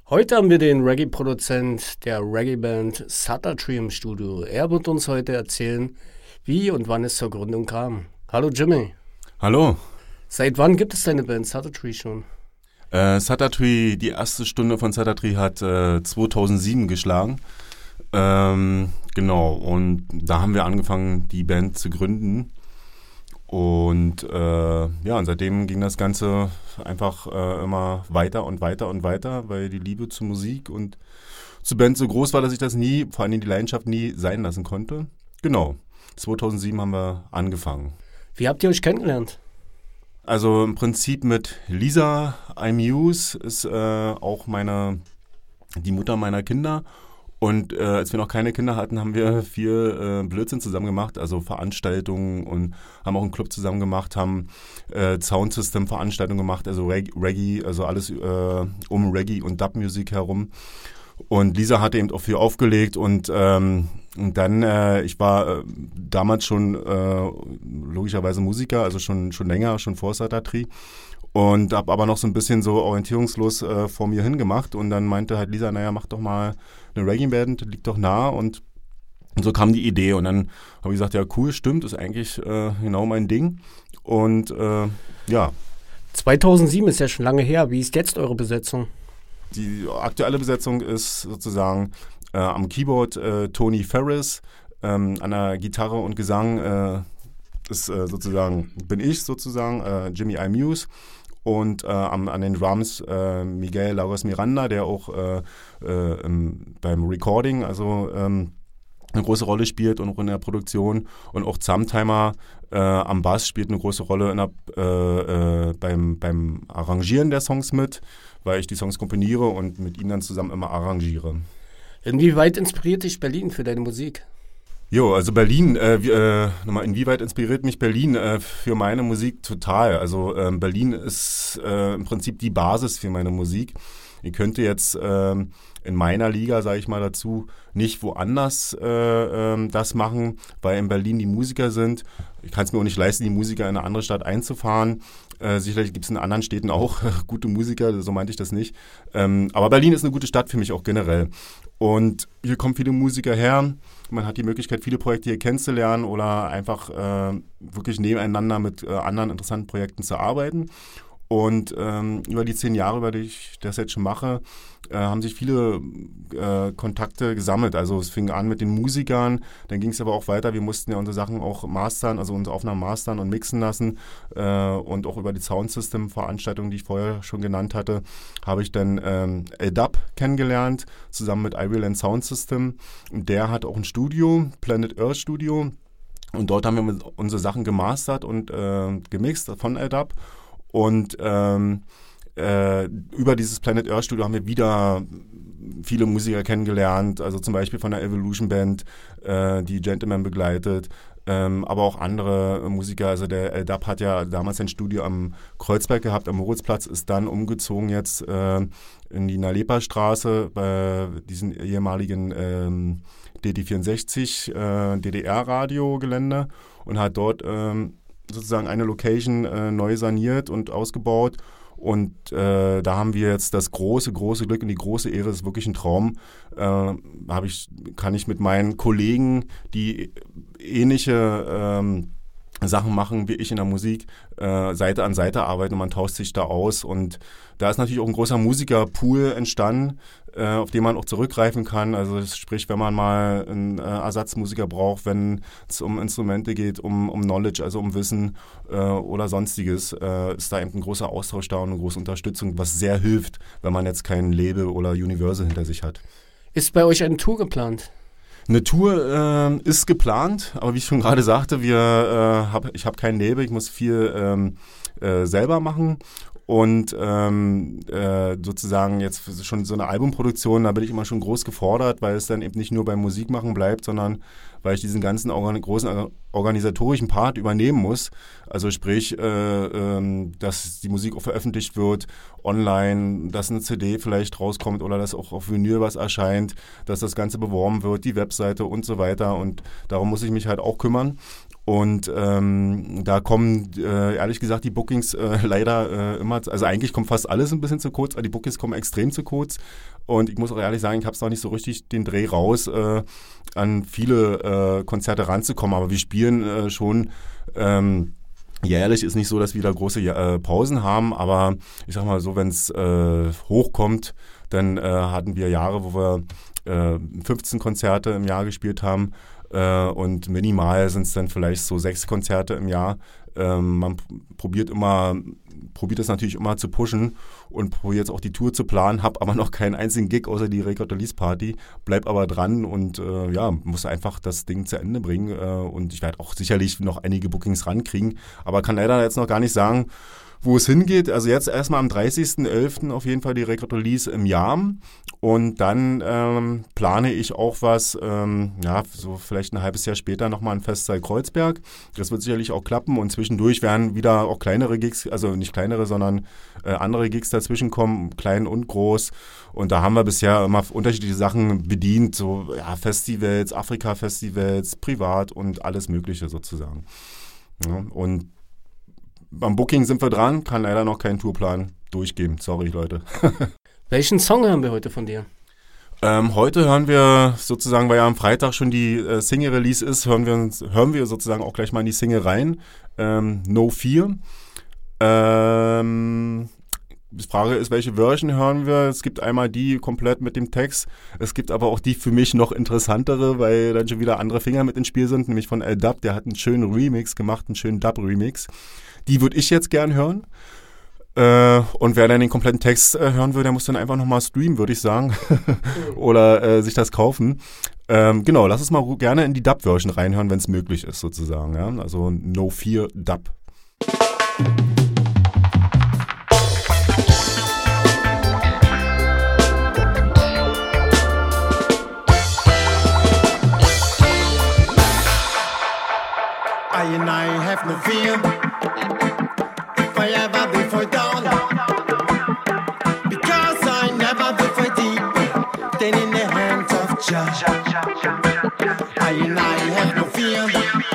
Heute haben wir den Reggae-Produzent der Reggae-Band Sutter Tree im Studio. Er wird uns heute erzählen, wie und wann es zur Gründung kam. Hallo Jimmy. Hallo. Seit wann gibt es deine Band Sutter Tree schon? Sutter Tree, die erste Stunde von Sutter Tree hat 2007 geschlagen. Genau, und da haben wir angefangen, die Band zu gründen. Und und seitdem ging das Ganze einfach immer weiter und weiter und weiter, weil die Liebe zur Musik und zur Band so groß war, dass ich das nie, vor allem die Leidenschaft, nie sein lassen konnte. Genau, 2007 haben wir angefangen. Wie habt ihr euch kennengelernt? Also im Prinzip mit Lisa iMuse ist auch die Mutter meiner Kinder. Und als wir noch keine Kinder hatten, haben wir viel Blödsinn zusammen gemacht, also Veranstaltungen, und haben auch einen Club zusammen gemacht, haben Soundsystem-Veranstaltungen gemacht, also Reggae, also alles um Reggae und Dub-Musik herum. Und Lisa hatte eben auch viel aufgelegt und dann, ich war damals schon logischerweise Musiker, also schon länger, schon vor Sutter Tree. Und habe aber noch so ein bisschen so orientierungslos vor mir hingemacht. Und dann meinte halt Lisa, naja, mach doch mal eine Reggae-Band, liegt doch nah. Und so kam die Idee. Und dann habe ich gesagt, ja cool, stimmt, ist eigentlich genau mein Ding. Und ja. 2007 ist ja schon lange her. Wie ist jetzt eure Besetzung? Die aktuelle Besetzung ist sozusagen am Keyboard Tony Ferris, an der Gitarre und Gesang bin ich sozusagen, Jimmy iMuse. Und an den Drums Miguel Lauras Miranda, der auch beim Recording eine große Rolle spielt und auch in der Produktion. Und auch Zamtimer am Bass spielt eine große Rolle beim Arrangieren der Songs mit, weil ich die Songs komponiere und mit ihm dann zusammen immer arrangiere. Inwieweit inspiriert dich Berlin für deine Musik? Jo, also Berlin, inwieweit inspiriert mich Berlin für meine Musik total? Also Berlin ist im Prinzip die Basis für meine Musik. Ich könnte jetzt in meiner Liga, sage ich mal dazu, nicht woanders das machen, weil in Berlin die Musiker sind. Ich kann es mir auch nicht leisten, die Musiker in eine andere Stadt einzufahren. Sicherlich gibt es in anderen Städten auch gute Musiker, so meinte ich das nicht. Aber Berlin ist eine gute Stadt für mich auch generell. Und hier kommen viele Musiker her. Man hat die Möglichkeit, viele Projekte hier kennenzulernen oder einfach wirklich nebeneinander mit anderen interessanten Projekten zu arbeiten. Und über die 10 Jahre, über die ich das jetzt schon mache, haben sich viele Kontakte gesammelt. Also es fing an mit den Musikern, dann ging es aber auch weiter. Wir mussten ja unsere Sachen auch mastern, also unsere Aufnahmen mastern und mixen lassen. Und auch über die Soundsystem-Veranstaltungen, die ich vorher schon genannt hatte, habe ich dann L-Dub kennengelernt, zusammen mit Ireland Sound System. Und der hat auch ein Studio, Planet Earth Studio. Und dort haben wir unsere Sachen gemastert und gemixt von L-Dub. Und über dieses Planet Earth Studio haben wir wieder viele Musiker kennengelernt, also zum Beispiel von der Evolution Band, die Gentleman begleitet, aber auch andere Musiker. Also der L-Dub hat ja damals ein Studio am Kreuzberg gehabt, am Moritzplatz, ist dann umgezogen jetzt in die Nalepa-Straße bei diesen ehemaligen DD64 DDR-Radio-Gelände und hat dort sozusagen eine Location neu saniert und ausgebaut. Und da haben wir jetzt das große Glück und die große Ehre, das ist wirklich ein Traum, kann ich mit meinen Kollegen, die ähnliche Sachen machen wie ich in der Musik, Seite an Seite arbeiten und man tauscht sich da aus. Und da ist natürlich auch ein großer Musikerpool entstanden, auf den man auch zurückgreifen kann. Also sprich, wenn man mal einen Ersatzmusiker braucht, wenn es um Instrumente geht, um Knowledge, also um Wissen oder Sonstiges, ist da eben ein großer Austausch da und eine große Unterstützung, was sehr hilft, wenn man jetzt kein Label oder Universal hinter sich hat. Ist bei euch eine Tour geplant? Eine Tour ist geplant, aber wie ich schon gerade sagte, ich habe kein Label, ich muss viel selber machen. Und sozusagen jetzt schon so eine Albumproduktion, da bin ich immer schon groß gefordert, weil es dann eben nicht nur beim Musikmachen bleibt, sondern weil ich diesen ganzen großen organisatorischen Part übernehmen muss. Also sprich, dass die Musik auch veröffentlicht wird, online, dass eine CD vielleicht rauskommt oder dass auch auf Vinyl was erscheint, dass das Ganze beworben wird, die Webseite und so weiter. Und darum muss ich mich halt auch kümmern. Und da kommen, ehrlich gesagt, die Bookings leider immer, also eigentlich kommt fast alles ein bisschen zu kurz, aber die Bookings kommen extrem zu kurz. Und ich muss auch ehrlich sagen, ich habe es noch nicht so richtig den Dreh raus, an viele Konzerte ranzukommen. Aber wir spielen schon jährlich. Ist nicht so, dass wir da große Pausen haben. Aber ich sag mal so, wenn es hochkommt, dann hatten wir Jahre, wo wir 15 Konzerte im Jahr gespielt haben. Und minimal sind es dann vielleicht so 6 Konzerte im Jahr. Man probiert es natürlich immer zu pushen und probiert jetzt auch die Tour zu planen, habe aber noch keinen einzigen Gig außer die Record-Release-Party, bleib aber dran und muss einfach das Ding zu Ende bringen und ich werde auch sicherlich noch einige Bookings rankriegen, aber kann leider jetzt noch gar nicht sagen, wo es hingeht. Also jetzt erstmal am 30.11. auf jeden Fall die Record-Release im Jahr und dann plane ich auch was, so vielleicht ein halbes Jahr später nochmal ein Festsaal Kreuzberg. Das wird sicherlich auch klappen und zwischendurch werden wieder auch kleinere Gigs, also nicht kleinere, sondern andere Gigs dazwischen kommen, klein und groß. Und da haben wir bisher immer unterschiedliche Sachen bedient, so Festivals, Afrika-Festivals, privat und alles Mögliche sozusagen. Ja, und beim Booking sind wir dran, kann leider noch keinen Tourplan durchgeben. Sorry, Leute. Welchen Song hören wir heute von dir? Heute hören wir sozusagen, weil ja am Freitag schon die Single-Release ist, hören wir sozusagen auch gleich mal in die Single rein. No Fear. Die Frage ist, welche Version hören wir? Es gibt einmal die komplett mit dem Text. Es gibt aber auch die für mich noch interessantere, weil dann schon wieder andere Finger mit ins Spiel sind, nämlich von L-Dub. Der hat einen schönen Remix gemacht, einen schönen Dub-Remix. Die würde ich jetzt gern hören. Und wer dann den kompletten Text hören will, der muss dann einfach nochmal streamen, würde ich sagen. Oder sich das kaufen. Genau, lass uns mal gerne in die Dub-Version reinhören, wenn es möglich ist, sozusagen. Ja? Also No Fear Dub. I and I have no fear if I ever be fall down, because I never be fall deep, then in the hands of Jah. I and I have no fear.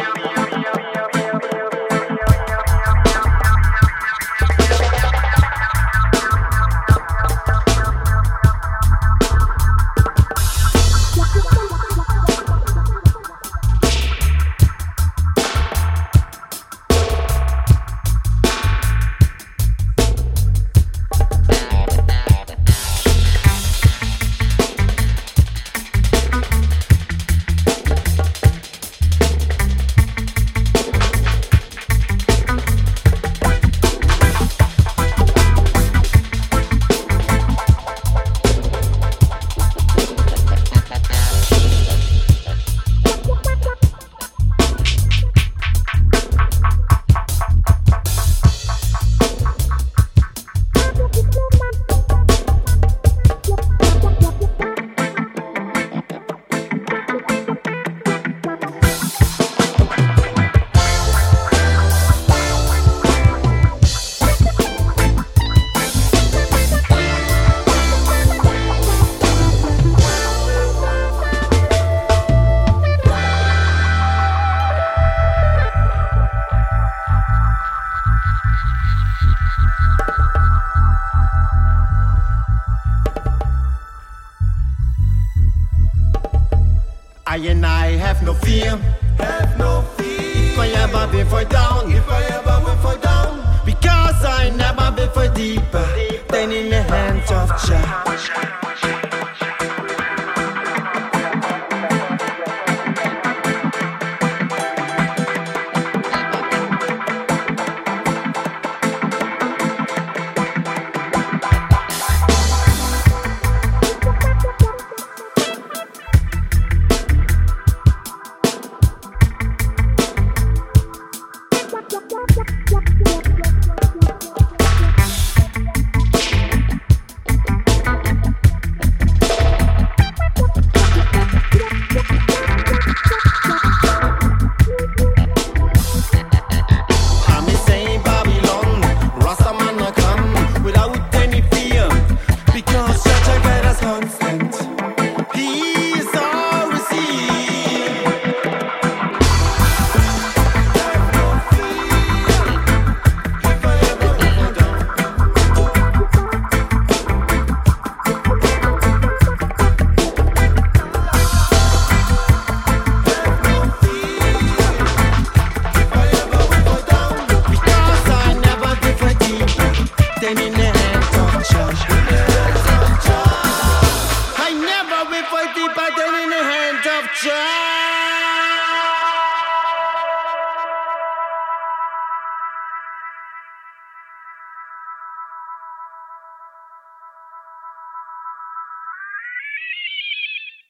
I and I have no fear. Have no fear. If I ever be fall down, if I ever will fall down, because I never be fall deeper than in the hands of Jah. try.